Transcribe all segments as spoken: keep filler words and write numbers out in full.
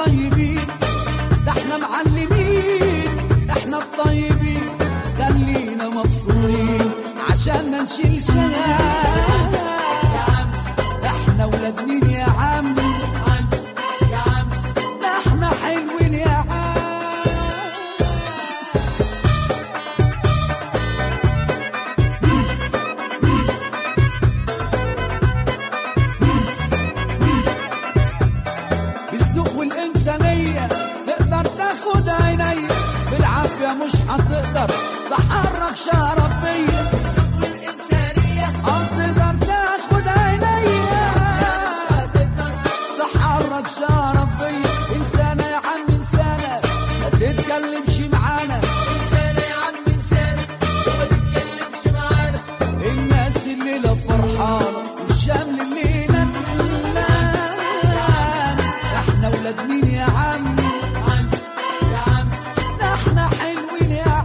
الطيبين، ده احنا معلمين، احنا الطيبين خلينا مبسوطين عشان ما نشيلش هم. احنا ولاد مين يا عم؟ يا عم ده احنا حلوين يا عم. بالذوق والإنسانية تقدر تاخد عينيا، بالعافية مش هتقدر تحرك شرف بيا. بالذوق والإنسانية اه تقدر تاخد عينيا، تحرك شرف بيا. إنسانة يا عم إنسانة ما تتكلمش معانا، إنسانة يا عم إنسانة ما تتكلمش معانا. الناس الليلة فرحانة والشمل الليلة دلان، احنا ولاد مين يا عم؟ يا عم ده احنا حلوين يا عم.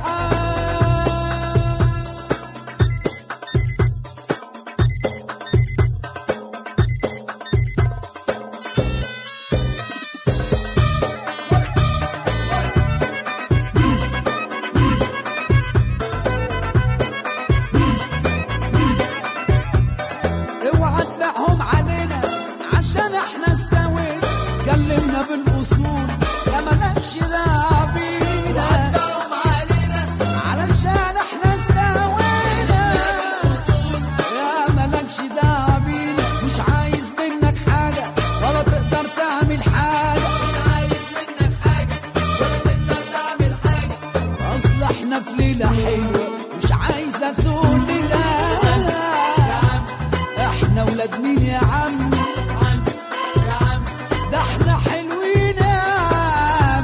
اوعى تبيعهم علينا عشان احنا استوينا، كلمنا بالاصول يا مالكش دعوه بينا. تبيعهم علينا علشان احنا استوينا، يا مالكش دعوه بينا. مش عايز منك حاجه ولا تقدر تعمل حاجه، مش عايز منك حاجه ولا تقدر تعمل حاجه. اصل احنا في ليله حلوه مش عايزه تقول لي لا. احنا ولاد مين يا عم؟ يا عم ده احنا حلوين يا عم.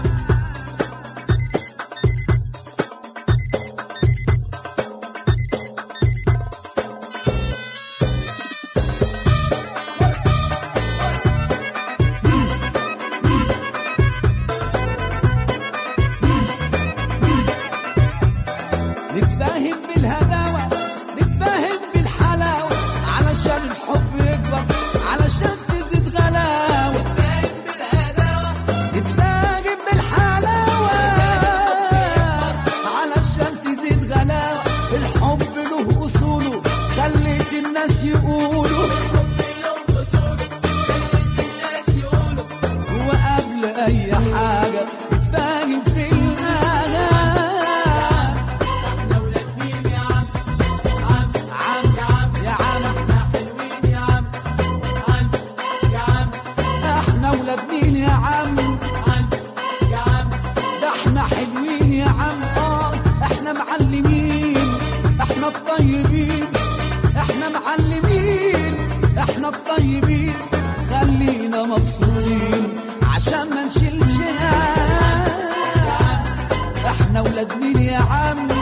نتفاهم بالهداوة، نتفاهم بالحلاوة علشان الحب يكبر، علشان تزيد غلاوة. نتفاهم بالهداوة، نتفاهم بالحلاوة علشان تزيد غلاوة. الحب له أصوله خليت الناس يقولوا، الحب له أصوله خليت الناس يقولوا. وقبل أي حاجة نتفاهم في يا عم. يا عم ده احنا حلوين يا عم. اه احنا معلمين، احنا الطيبين، احنا معلمين، احنا الطيبين خلينا مبسوطين عشان ما نشيلش هم. احنا ولاد مين يا عم؟